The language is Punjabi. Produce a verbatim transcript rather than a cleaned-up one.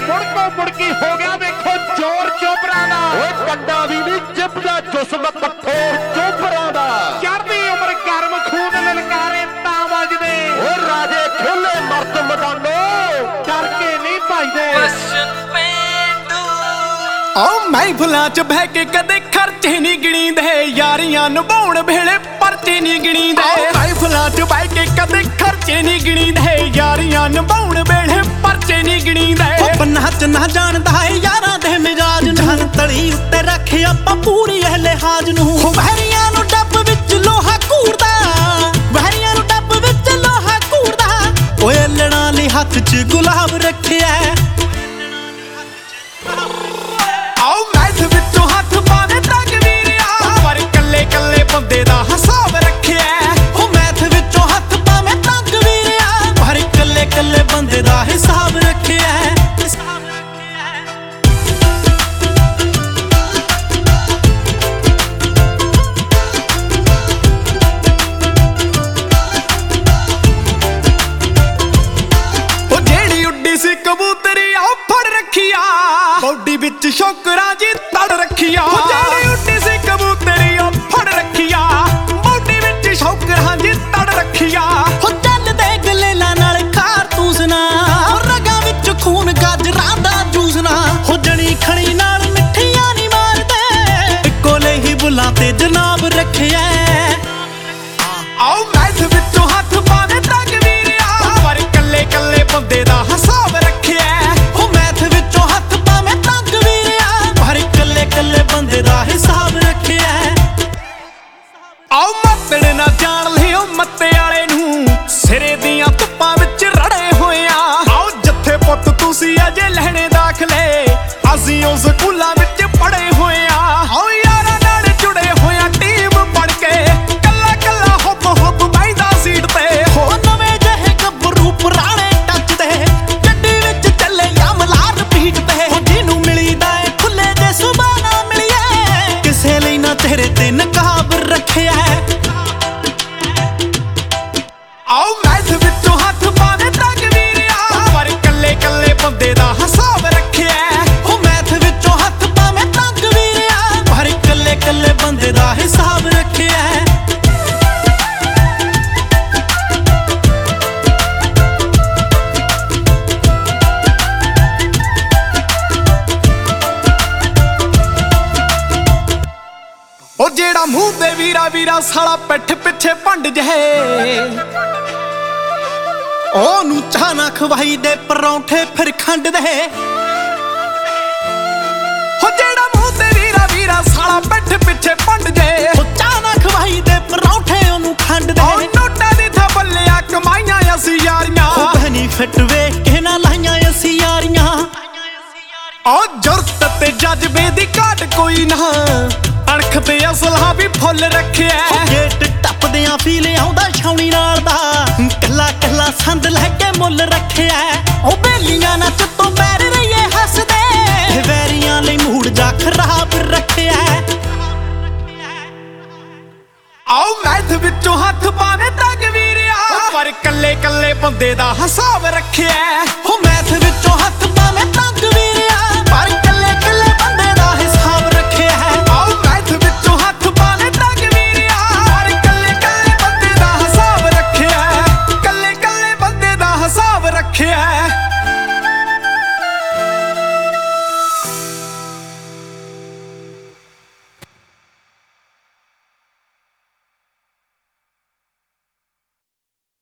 मुड़को मुड़की हो गया देखो जोर चोपड़ा दा कंडा भी नहीं जिपदा जिस्म कठोर चोपड़ा दा चढ़दी उम्र गर्म खून ललकारे तां वजदे ओ राजे खेले मर्द मैदानो डर के नहीं भजदे ओ महफिलां च बह के कदे खर्चे नहीं गिणींदे यारियां निभाउण वेले परचे नहीं गिणींदे महफिलां च बह के कदे खर्चे नहीं गिणींदे यारियां निभाउण वेले परचे नहीं गिणींदे बन्ना च ना जानदा है यारां दे मिजाज नाल तली उत्ते रखे आपां पूरी ए लिहाज नूं वहरियां नूं डੱਬ विच लोहा घूरदा वहरियां नूं डੱਬ विच लोहा घूरदा ओए लड़ां लई हत्थ च गुलाब रखिया ਬੰਦੇ ਦਾ ਹਿਸਾਬ ਰੱਖਿਆ ਉਹ ਮੈਥ ਵਿੱਚੋਂ ਹੱਥ ਪਾਵੇਂ ਤੰਗ ਵੀਰਿਆ ਪਰ ਇਕੱਲੇ ਇਕੱਲੇ ਬੰਦੇ ਦਾ ਹਿਸਾਬ ਰੱਖਿਆ ਹਿਸਾਬ ਰੱਖਿਆ ਉਹ ਜਿਹੜੀ ਉੱਡੀ ਸੀ ਕਬੂਤਰੀ ਆ ਫੜ ਰੱਖਿਆ ਬੋਡੀ ਵਿੱਚ ਸ਼ੌਕਰਾਂ ਜੀ ਤੜ ਰੱਖਿਆ ਉਹ ਜਿਹੜੀ ਉੱਡੀ ਸੀ ਕਬੂਤਰੀ ਆ ਫੜ ਰੱਖਿਆ ਬੋਡੀ ਵਿੱਚ ਸ਼ੌਕਰਾਂ ਜੀ ਤੜ ਰੱਖਿਆ ਹੋ ਚੱਲਦੇ ਗਲੇਲਾ ਨਾਲ ਕਾਰਤੂਸ ਨਾ ਰਗਾਂ ਵਿੱਚ ਖੂਨ ਗਾਜਰਾਂ ਦਾ ਜੂਸ ਨਾ ਹੋ ਜਣੀ ਖਣੀ ਨਾਲ ਮਿੱਠੀਆਂ ਨਹੀਂ ਮਾਰਦੇ ਕੋਲੇ ਹੀ ਬੁੱਲਾਂ ਤੇ ਜਨਾਬ ਰੱਖਿਆ ਆਓ ਮੈਥ ਵਿੱਚੋਂ ਹੱਥ ਪਾਵੇ ਤੱਕ ਵੀਰਿਆ ਪਰ ਕੱਲੇ ਕੱਲੇ ਬੰਦੇ ਦਾ ਹਿਸਾਬ ਰੱਖਿਆ ਹੋ ਮੈਥ ਵਿੱਚੋਂ ਹੱਥ ਪਾਵੇ ਤੱਕ ਵੀਰਿਆ ਪਰ ਕੱਲੇ ਕੱਲੇ ਬੰਦੇ ਦਾ ਹਿਸਾਬ ਰੱਖਿਆ ਆਓ ਮੱਤੜ ਨਾ ਜਾਣ ਲਿਓ ਮੱਤੇ ਵਾਲੇ ਨੂੰ ਸਿਰੇ ਦੀਆਂ ਧੁੱਪਾਂ ਵਿੱਚ ਰੜੇ ਹੋਏ ਆ ਆਓ ਜੱਥੇ ਪੁੱਤ ਤੁਸੀਂ ਅਜੇ ਲਹਿਣੇ ਦਾਖਲੇ ਅਸੀਂ ਉਹ ਸਕੂਲਾਂ ਵਿੱਚ ਪੜੇ ਹੋਏ ਆ ਆਓ ਯਾਰਾਂ ਨਾਲ ਜੁੜੇ ਹੋਇਆ ਟੀਮ ਬਣ ਕੇ ਕੱਲਾ ਕੱਲਾ ਹੁੱਬ ਹੁੱਬ ਬੈਠਦਾ ਸੀਟ ਤੇ ਹੋ ਨਵੇਂ ਜਿਹੇ ਗੱਭਰੂ ਪੁਰਾਣੇ ਟੱਚਦੇ ਗੱਡੀ ਵਿੱਚ ਚੱਲੇ ਯਮਲਾ ਰਿਪੀਟ ਤੇ ਹੋ ਜਿਹਨੂੰ ਮਿਲੀਦਾ ਏ ਖੁੱਲੇ ਜੇ ਸੁਬਾਹ ਨਾ ਮਿਲੀਏ ਕਿਸੇ ਲਈ ਨਾ ਤੇਰੇ ਤੇ ਨਕਾਬ ਰੱਖਿਆ ਆਓ ਮੈਥ ਵਿੱਚੋਂ ਹੱਥ ਪਾਵੇ ਤੱਕ ਵੀਰਿਆ ਪਰ ਕੱਲੇ ਕੱਲੇ ਬੰਦੇ ਦਾ ਹਿਸਾਬ ਰੱਖਿਆ ਹੋ ਮੈਥ ਵਿੱਚੋਂ ਹੱਥ ਪਾਵੇ ਤੱਕ ਵੀਰਿਆ ਪਰ ਕੱਲੇ ਕੱਲੇ ਬੰਦੇ ਦਾ ਹਿਸਾਬ ਰੱਖਿਆ ਉਹ ਜਿਹੜਾ ਮੂੰਹ ਤੇ ਵੀਰਾ ਵੀਰਾ ਸਾਲਾ ਪਿੱਠ ਪਿੱਛੇ ਭੰਡ ਜਹੇ ਉਹਨੂੰ ਚਾਹ ਨਾ ਖਵਾਈ ਦੇ ਪਰੌਂਠੇ ਫਿਰ ਖੰਡ ਦੇ ਹੋ ਜਿਹੜਾ ਮੂੰਹ ਤੇ ਵੀਰਾ ਵੀਰਾ ਸਾਲਾ ਪਿੱਠ ਪਿੱਛੇ ਭੰਡ ਜੇ ਉਹ ਚਾਹ ਨਾ ਖਵਾਈ ਦੇ ਪਰੌਂਠੇ ਉਹਨੂੰ ਖੰਡ ਦੇ ਉਹ ਨੋਟਾਂ ਦੀ ਥਾਂ ਬੱਲਿਆ ਕਮਾਈਆਂ ਅਸੀਂ ਯਾਰੀਆਂ ਉਹ ਬੈਨੀਫਿਟ ਵੇਖ ਕੇ ਨਾ ਲਾਈਆਂ ਅਸੀਂ ਯਾਰੀਆਂ ਉਹ ਜੁਰਤ ਤੇ ਜਜ਼ਬੇ ਦੀ ਘਾਟ ਕੋਈ ਨਾ ਅਣਖ ਤੇ ਅਸਲਾ ਵੀ ਫੁੱਲ ਰੱਖਿਆ ਗੇਟ ਟੱਪਦਿਆਂ ਫੀਲ ਆਉਂਦਾ ਛਾਉਣੀ ਨਾਲ ਦਾ ਕੱਲਾ ਕੱਲਾ ਸੰਦ ਲੈ ਕੇ ਮੁੱਲ ਰੱਖਿਆ ਉਹ ਬੇਲੀਆਂ ਨੱਚ ਤੋਂ ਬੈਰ ਰਹੀਏ ਹੱਸਦੇ ਵੈਰੀਆਂ ਲਈ ਮੂਡ ਜਾ ਖਰਾਬ ਰੱਖਿਆ ਆਓ ਮੈਥ ਵਿੱਚੋਂ ਹੱਥ ਪਾਵੇ ਤੱਕ ਵੀਰਿਆ ਪਰ ਕੱਲੇ ਕੱਲੇ ਬੰਦੇ ਦਾ ਹਿਸਾਬ ਰੱਖਿਆ